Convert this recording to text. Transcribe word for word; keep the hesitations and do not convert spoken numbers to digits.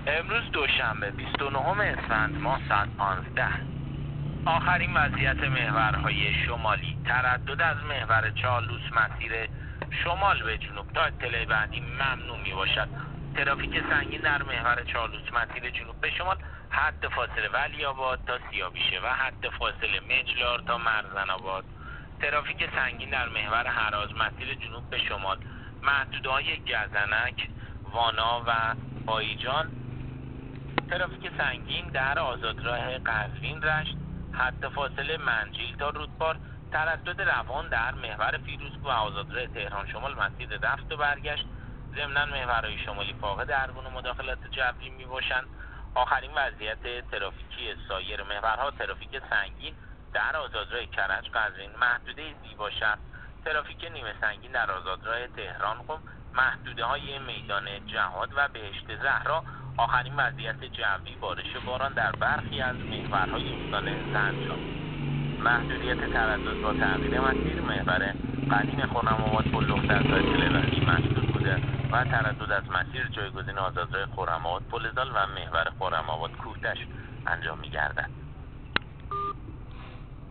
امروز دوشنبه بیست و نهم اسفند ماه ساعت پانزده. آخرین وضعیت محورهای شمالی: تردد از محور چالوس مسیر شمال به جنوب تا اطلاع بعدی ممنوع می باشد. ترافیک سنگین در محور چالوس مسیر جنوب به شمال حد فاصله ولی‌آباد تا سیاویشه و حد فاصله مجلار تا مرزن آباد. ترافیک سنگین در محور هراز مسیر جنوب به شمال محدوده‌های گزنک، وانا و بایجان. ترافیک سنگین در آزادراه قزوین رشت حد فاصله منجیل تا رودبار. تردد روان در محور فیروزکوه و آزادراه تهران شمال مسیر رفت و برگشت. ضمناً محورهای شمالی فاقد هر گونه مداخلات جوی می باشند. آخرین وضعیت ترافیکی سایر محورها: ترافیک سنگین در آزادراه کرج قزوین محدوده زیباشهر. ترافیک نیمه سنگین در آزادراه تهران قم. محدوده های میدان جهاد و بهشت زهرا. آخرین وضعیت جوی: بارش باران در برخی از محورهای استان زنجان. محدودیت تردد با تغییر مسیر: محور قدیم خرم‌آباد پل در ساحل لبنی مسدود بوده و تردد از مسیر جایگزین آزادراه خرم‌آباد پل زال و محور خرم‌آباد کوه‌دشت انجام می‌گردد.